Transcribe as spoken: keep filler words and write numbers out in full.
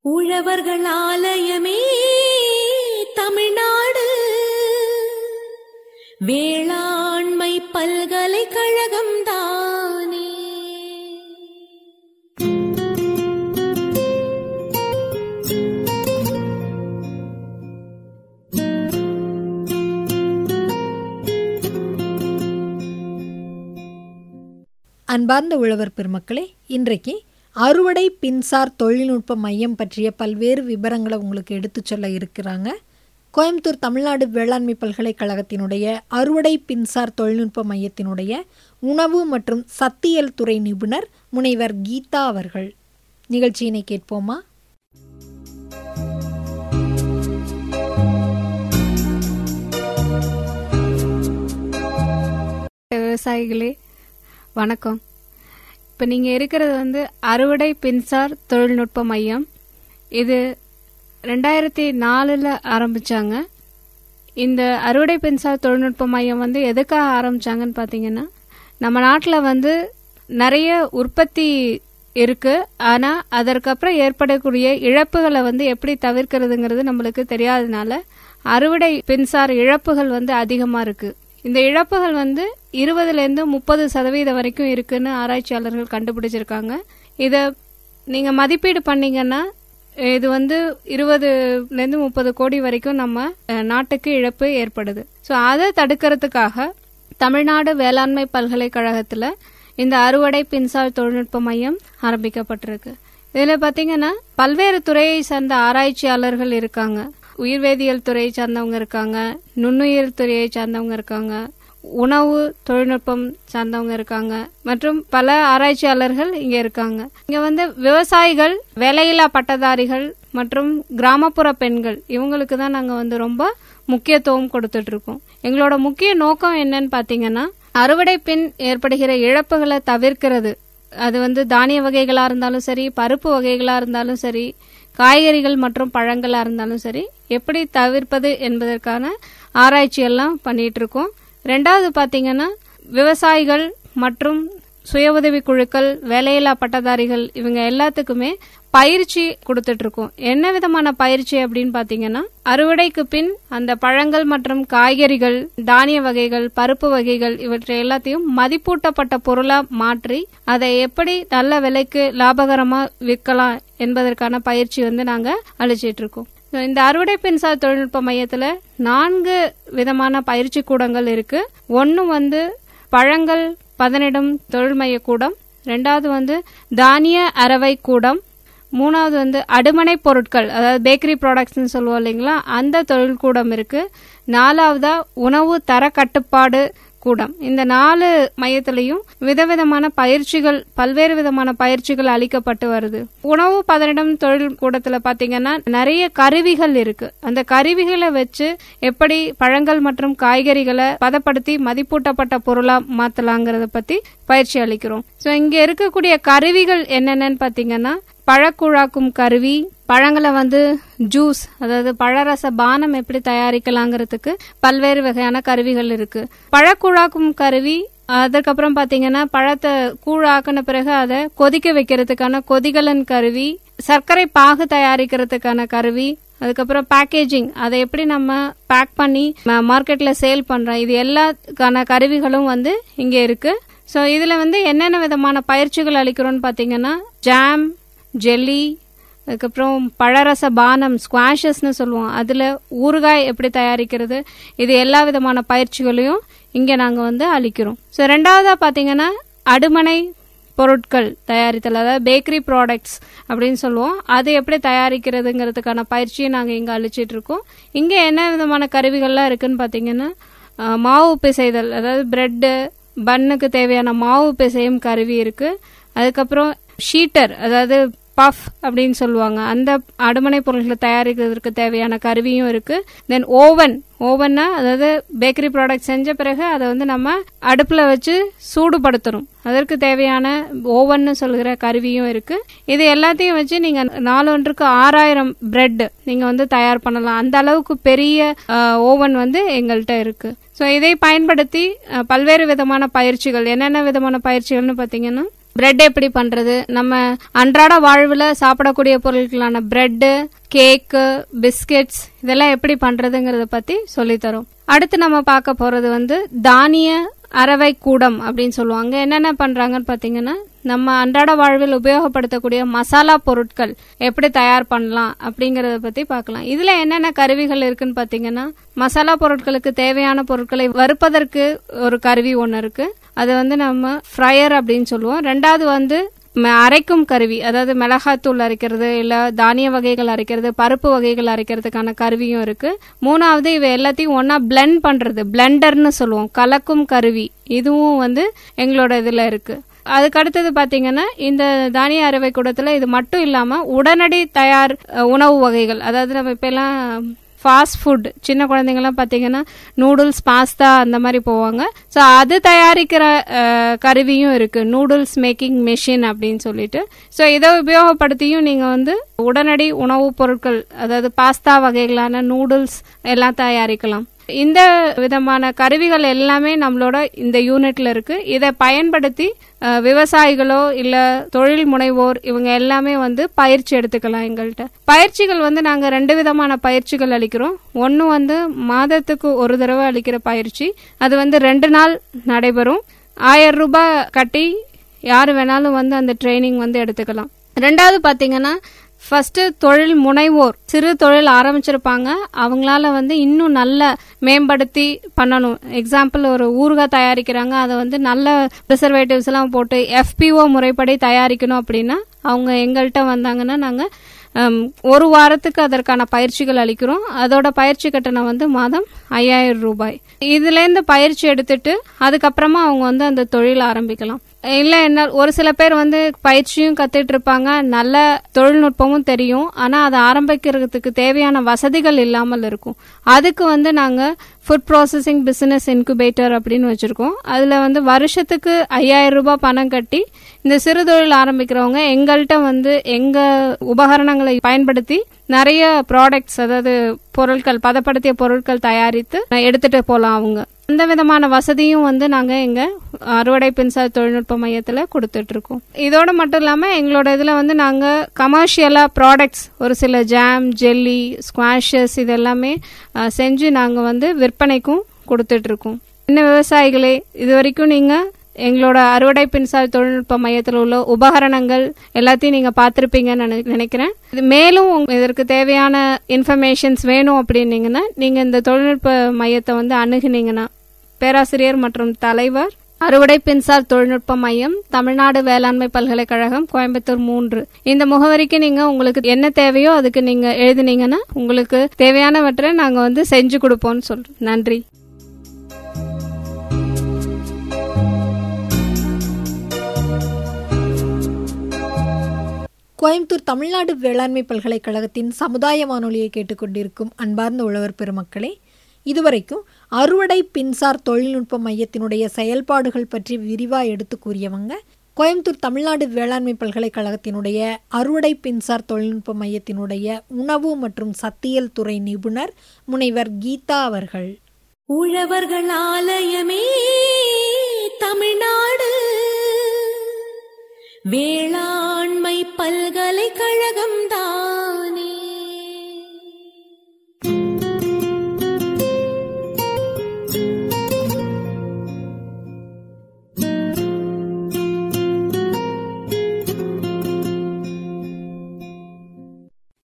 உழவர்கள் ஆலயமே தமிழ்நாடு வேளாண்மை பல்கலைக்கழகம் தானே. அன்பார்ந்த உழவர் பெருமக்களே, இன்றைக்கு அறுவடை பின்சார் தொழில்நுட்ப மையம் பற்றிய பல்வேறு விவரங்களை உங்களுக்கு எடுத்து சொல்ல இருக்கிறாங்க. கோயம்புத்தூர் தமிழ்நாடு வேளாண்மை பல்கலைக்கழகத்தினுடைய அறுவடை பின்சார் தொழில்நுட்ப மையத்தினுடைய உணவு மற்றும் சத்தியல் துறை நிபுணர் முனைவர் கீதா அவர்கள். நிகழ்ச்சியினை கேட்போமா? விவசாயிகளே வணக்கம். இப்போ நீங்கள் இருக்கிறது வந்து அறுவடை பின்சார் தொழில்நுட்ப மையம். இது ரெண்டாயிரத்தி நாலில் ஆரம்பித்தாங்க. இந்த அறுவடை பின்சார் தொழில்நுட்ப மையம் வந்து எதுக்காக ஆரம்பித்தாங்கன்னு பார்த்தீங்கன்னா, நம்ம நாட்டில் வந்து நிறைய உற்பத்தி இருக்குது, ஆனால் அதற்கப்புறம் ஏற்படக்கூடிய இழப்புகளை வந்து எப்படி தவிர்க்கிறதுங்கிறது நம்மளுக்கு தெரியாததுனால அறுவடை பின்சார் இழப்புகள் வந்து அதிகமாக இருக்குது. இந்த இழப்புகள் வந்து இருபதுலேருந்து முப்பது சதவீதம் வரைக்கும் இருக்குன்னு ஆராய்ச்சியாளர்கள் கண்டுபிடிச்சிருக்காங்க. இதை நீங்கள் மதிப்பீடு பண்ணீங்கன்னா இது வந்து இருபதுலேருந்து முப்பது கோடி வரைக்கும் நம்ம நாட்டுக்கு இழப்பு ஏற்படுது. ஸோ அதை தடுக்கிறதுக்காக தமிழ்நாடு வேளாண்மை பல்கலைக்கழகத்தில் இந்த அறுவடை பின்சார் தொழில்நுட்ப மையம் ஆரம்பிக்கப்பட்டிருக்கு. இதில் பார்த்தீங்கன்னா பல்வேறு துறையை சார்ந்த ஆராய்ச்சியாளர்கள் இருக்காங்க. உயிர்வேதியியல் துறையை சார்ந்தவங்க இருக்காங்க, நுண்ணுயிர் துறையை சார்ந்தவங்க இருக்காங்க, உணவு தொழில்நுட்பம் சார்ந்தவங்க இருக்காங்க, மற்றும் பல ஆராய்ச்சியாளர்கள் இங்க இருக்காங்க. இங்க வந்து விவசாயிகள், வேலையில்லா பட்டதாரிகள் மற்றும் கிராமப்புற பெண்கள், இவங்களுக்கு தான் நாங்க வந்து ரொம்ப முக்கியத்துவம் கொடுத்துட்டு இருக்கோம். எங்களோட முக்கிய நோக்கம் என்னன்னு பாத்தீங்கன்னா, அறுவடை பின் ஏற்படுகிற இழப்புகளை தவிர்க்கிறது. அது வந்து தானிய வகைகளா இருந்தாலும் சரி, பருப்பு வகைகளா இருந்தாலும் சரி, காய்கறிகள் மற்றும் பழங்களா இருந்தாலும் சரி, எப்படி தவிர்ப்பது என்பதற்கான ஆராய்ச்சி எல்லாம் பண்ணிட்டு இருக்கோம். ரெண்டாவது பாத்தீங்கன்னா, விவசாயிகள் மற்றும் சுய உதவி குழுக்கள், வேலையில்லா பட்டதாரிகள், இவங்க எல்லாத்துக்குமே பயிற்சி கொடுத்துட்டு இருக்கோம். என்ன விதமான பயிற்சி அப்படின்னு பாத்தீங்கன்னா, அறுவடைக்கு பின் அந்த பழங்கள் மற்றும் காய்கறிகள், தானிய வகைகள், பருப்பு வகைகள் இவற்றை எல்லாத்தையும் மதிப்பூட்டப்பட்ட பொருளா மாற்றி அதை எப்படி நல்ல விலைக்கு லாபகரமா விற்கலாம் என்பதற்கான பயிற்சி வந்து நாங்க அளிச்சிட்டு இருக்கோம். இந்த அறுவடை பின்சார் தொழில்நுட்ப மையத்துல நான்கு விதமான பயிற்சி கூடங்கள் இருக்கு. ஒன்னு வந்து பழங்கள் பதனிடும் தொழில் மைய கூடம், ரெண்டாவது வந்து தானிய அரவை கூடம், மூணாவது வந்து அடுமனை பொருட்கள், அதாவது பேக்கரி ப்ராடக்ட்ஸ்ன்னு சொல்லுவோம் இல்லைங்களா, அந்த தொழில் கூடம் இருக்கு. நாலாவதா உணவு தர கட்டுப்பாடு கூடம். இந்த நாலு மையத்திலையும் விதவிதமான பயிற்சிகள், பல்வேறு விதமான பயிற்சிகள் அளிக்கப்பட்டு வருது. உணவு பதனிடும் தொழில் கூடத்துல பாத்தீங்கன்னா நிறைய கருவிகள் இருக்கு. அந்த கருவிகளை வச்சு எப்படி பழங்கள் மற்றும் காய்கறிகளை பதப்படுத்தி மதிப்பூட்டப்பட்ட பொருளா மாத்தலாங்கிறத பத்தி பயிற்சி அளிக்கிறோம். சோ இங்க இருக்கக்கூடிய கருவிகள் என்னென்னு பாத்தீங்கன்னா, பழக்குழாக்கும் கருவி, பழங்களை வந்து ஜூஸ், அதாவது பழரச பானம் எப்படி தயாரிக்கலாங்கிறதுக்கு பல்வேறு வகையான கருவிகள் இருக்கு. பழக்குழாக்கும் கருவி, அதுக்கப்புறம் பாத்தீங்கன்னா பழத்தை கூழாக்கின பிறகு அதை கொதிக்க வைக்கிறதுக்கான கொதிகலன் கருவி, சர்க்கரை பாகு தயாரிக்கிறதுக்கான கருவி, அதுக்கப்புறம் பேக்கேஜிங், அதை எப்படி நம்ம பேக் பண்ணி மார்க்கெட்ல சேல் பண்றோம், இது எல்லாக்கான கருவிகளும் வந்து இங்க இருக்கு. சோ இதுல வந்து என்னென்ன விதமான பயிற்சிகள் அளிக்கிறோம்னு பாத்தீங்கன்னா, ஜாம், ஜெல்லி, அதுக்கப்புறம் பழரச பானம், ஸ்குவாஷஸ்ன்னு சொல்லுவோம், அதுல ஊறுகாய் எப்படி தயாரிக்கிறது, இது எல்லா விதமான பயிற்சிகளையும் இங்க நாங்க வந்து அளிக்கிறோம். ஸோ ரெண்டாவதா பாத்தீங்கன்னா அடுமனை பொருட்கள் தயாரித்தல், அதாவது பேக்கரி ப்ராடக்ட்ஸ் அப்படின்னு சொல்லுவோம், அது எப்படி தயாரிக்கிறதுங்கிறதுக்கான பயிற்சியை நாங்க இங்க அளிச்சிட்டு இருக்கோம். இங்க என்ன விதமான கருவிகள்லாம் இருக்குன்னு பாத்தீங்கன்னா, மாவு பிசைதல், அதாவது பிரெட்டு பன்னுக்கு தேவையான மாவு பிசையும் கருவி இருக்கு. அதுக்கப்புறம் ஷீட்டர், அதாவது பஃப் அப்படின்னு சொல்லுவாங்க, அந்த அடுமனை பொருட்களை தயாரிக்கிறதுக்கு தேவையான கருவியும் இருக்கு. தென் ஓவன், ஓவன்னா அதாவது பேக்கரி ப்ராடக்ட் செஞ்ச பிறகு அதை வந்து நம்ம அடுப்புல வச்சு சூடுபடுத்தணும், அதற்கு தேவையான ஓவன் சொல்கிற கருவியும் இருக்கு. இது எல்லாத்தையும் வச்சு நீங்க நாலொன்றுக்கு ஆறாயிரம் பிரெட் நீங்க வந்து தயார் பண்ணலாம். அந்த அளவுக்கு பெரிய ஓவன் வந்து எங்கள்கிட்ட இருக்கு. ஸோ இதை பயன்படுத்தி பல்வேறு விதமான பயிற்சிகள், என்னென்ன விதமான பயிற்சிகள்னு பாத்தீங்கன்னா, பிரெட் எப்படி பண்றது, நம்ம அன்றாட வாழ்வுல சாப்பிடக்கூடிய பொருட்களான பிரெட், கேக்கு, பிஸ்கெட்ஸ் இதெல்லாம் எப்படி பண்றதுங்கறத பத்தி சொல்லித்தரோம். அடுத்து நம்ம பார்க்க போறது வந்து தானிய அரவை கூடம் அப்படின்னு சொல்லுவாங்க. என்னென்ன பண்றாங்கன்னு பாத்தீங்கன்னா, நம்ம அன்றாட வாழ்வில் உபயோகப்படுத்தக்கூடிய மசாலா பொருட்கள் எப்படி தயார் பண்ணலாம் அப்படிங்கறத பத்தி பார்க்கலாம். இதுல என்னென்ன கருவிகள் இருக்குன்னு பாத்தீங்கன்னா, மசாலா பொருட்களுக்கு தேவையான பொருட்களை வறுப்பதற்கு ஒரு கருவி ஒன்னு இருக்கு. அது வந்து நம்ம ஃப்ரையர் அப்படின்னு சொல்லுவோம். ரெண்டாவது வந்து அரைக்கும் கருவி, அதாவது மிளகாத்தூள் அரைக்கிறது, இல்ல தானிய வகைகள் அரைக்கிறது, பருப்பு வகைகள் அரைக்கிறதுக்கான கருவியும் இருக்கு. மூணாவது இவ எல்லாத்தையும் ஒன்னா பிளெண்ட் பண்றது, பிளெண்டர்னு சொல்லுவோம், கலக்கும் கருவி, இதுவும் வந்து எங்களோட இதுல இருக்கு. அதுக்கு அடுத்தது பாத்தீங்கன்னா, இந்த தானிய அரைவை கூடத்துல இது மட்டும் இல்லாம உடனடி தயார் உணவு வகைகள், அதாவது நம்ம இப்ப எல்லாம் ஃபாஸ்ட் ஃபுட், சின்ன குழந்தைங்கலாம் பாத்தீங்கன்னா நூடுல்ஸ், பாஸ்தா அந்த மாதிரி போவாங்க. ஸோ அது தயாரிக்கிற கருவியும் இருக்கு, நூடுல்ஸ் மேக்கிங் மெஷின் அப்படின்னு சொல்லிட்டு. ஸோ இதை உபயோகப்படுத்தியும் நீங்க வந்து உடனடி உணவுப் பொருட்கள், அதாவது பாஸ்தா வகைகளான நூடுல்ஸ் எல்லாம் தயாரிக்கலாம். இந்த விதமான கருவிகள் எல்லாமே நம்மளோட இந்த யூனிட்ல இருக்கு. இதை பயன்படுத்தி விவசாயிகளோ இல்ல தொழில் முனைவோர் இவங்க எல்லாமே வந்து பயிற்சி எடுத்துக்கலாம். எங்கள்கிட்ட பயிற்சிகள் வந்து நாங்க ரெண்டு விதமான பயிற்சிகள் அளிக்கிறோம். ஒன்னு வந்து மாதத்துக்கு ஒரு தடவை அளிக்கிற பயிற்சி, அது வந்து ரெண்டு நாள் நடைபெறும். ஆயிரம் ரூபாய் கட்டி யாரு வேணாலும் வந்து அந்த ட்ரைனிங் வந்து எடுத்துக்கலாம். ரெண்டாவது பாத்தீங்கன்னா, ஃபர்ஸ்ட் தொழில் முனைவோர் சிறு தொழில் ஆரம்பிச்சிருப்பாங்க, அவங்களால வந்து இன்னும் நல்ல மேம்படுத்தி பண்ணணும். எக்ஸாம்பிள், ஒரு ஊறுகாய் தயாரிக்கிறாங்க, அதை வந்து நல்ல ப்ரிசர்வேட்டிவ்ஸ் எல்லாம் போட்டு எஃபிஓ முறைப்படி தயாரிக்கணும் அப்படின்னா அவங்க எங்கள்கிட்ட வந்தாங்கன்னா நாங்க ஒரு வாரத்துக்கு அதற்கான பயிற்சிகள் அளிக்கிறோம். அதோட பயிற்சி கட்டணம் வந்து மாதம் ஐயாயிரம் ரூபாய். இதுல இருந்து பயிற்சி எடுத்துட்டு அதுக்கப்புறமா அவங்க வந்து அந்த தொழில் ஆரம்பிக்கலாம். இல்ல என்ன, ஒரு சில பேர் வந்து பயிற்சியும் கத்துட்டு இருப்பாங்க, நல்ல தொழில்நுட்பமும் தெரியும், ஆனா அதை ஆரம்பிக்கிறதுக்கு தேவையான வசதிகள் இல்லாமல் இருக்கும். அதுக்கு வந்து நாங்க ஃபுட் ப்ராசஸிங் பிசினஸ் இன்குபேட்டர் அப்படின்னு வச்சிருக்கோம். அதுல வந்து வருஷத்துக்கு ஐயாயிரம் ரூபாய் பணம் கட்டி இந்த சிறு தொழில் ஆரம்பிக்கிறவங்க எங்கள்கிட்ட வந்து எங்க உபகரணங்களை பயன்படுத்தி நிறைய ப்ராடக்ட்ஸ், அதாவது பொருட்கள், பதப்படுத்திய பொருட்கள் தயாரித்து எடுத்துட்டு போலாம். அவங்க அந்த விதமான வசதியும் வந்து நாங்க எங்க அறுவடை பின்சார் தொழில்நுட்ப மையத்துல கொடுத்துட்டு இருக்கோம். இதோட மட்டும் இல்லாம எங்களோட இதுல வந்து நாங்க கமர்ஷியலா ப்ராடக்ட்ஸ், ஒரு சில ஜாம், ஜெல்லி, ஸ்குவாஷஸ் இதெல்லாமே செஞ்சு நாங்க வந்து விற்பனைக்கும் கொடுத்துட்டு இருக்கோம். இன்னும் விவசாயிகளே, இது வரைக்கும் நீங்க எங்களோட அறுவடை பின்சார் தொழில்நுட்ப மையத்தில் உள்ள உபகரணங்கள் எல்லாத்தையும் நீங்க பாத்திருப்பீங்கன்னு நினைக்கிறேன். இது மேலும் இதற்கு தேவையான இன்ஃபர்மேஷன்ஸ் வேணும் அப்படின்னீங்கன்னா நீங்க இந்த தொழில்நுட்ப மையத்தை வந்து அணுகுனீங்கன்னா, பேராசிரியர் மற்றும் தலைவர், அறுவடை பின்சார் தொழில்நுட்ப மையம், தமிழ்நாடு வேளாண்மை பல்கலைக்கழகம், கோயம்புத்தூர் மூன்று, இந்த முகவரிக்கு நீங்க உங்களுக்கு என்ன தேவையோ அதுக்கு நீங்க எழுதினீங்கன்னா உங்களுக்கு தேவையானவற்றை நாங்க வந்து செஞ்சு கொடுப்போம்னு சொல்றோம். நன்றி. கோயம்புத்தூர் தமிழ்நாடு வேளாண்மை பல்கலைக்கழகத்தின் சமுதாய வானொலியை கேட்டுக்கொண்டிருக்கும் அன்பார்ந்த உழவர் பெருமக்களே, இதுவரைக்கும் அறுவடை பின்சார் தொழில்நுட்ப மையத்தினுடைய செயல்பாடுகள் பற்றி விரிவாக எடுத்து கூறியவங்க கோயம்புத்தூர் தமிழ்நாடு வேளாண்மை பல்கலைக்கழகத்தினுடைய அறுவடை பின்சார் தொழில்நுட்ப மையத்தினுடைய உணவு மற்றும் சத்தியல் துறை நிபுணர் முனைவர் கீதா அவர்கள். உழவர்கள் ஆலயமே தமிழ்நாடு வேளாண்மை பல்கலைக்கழகம்தான்.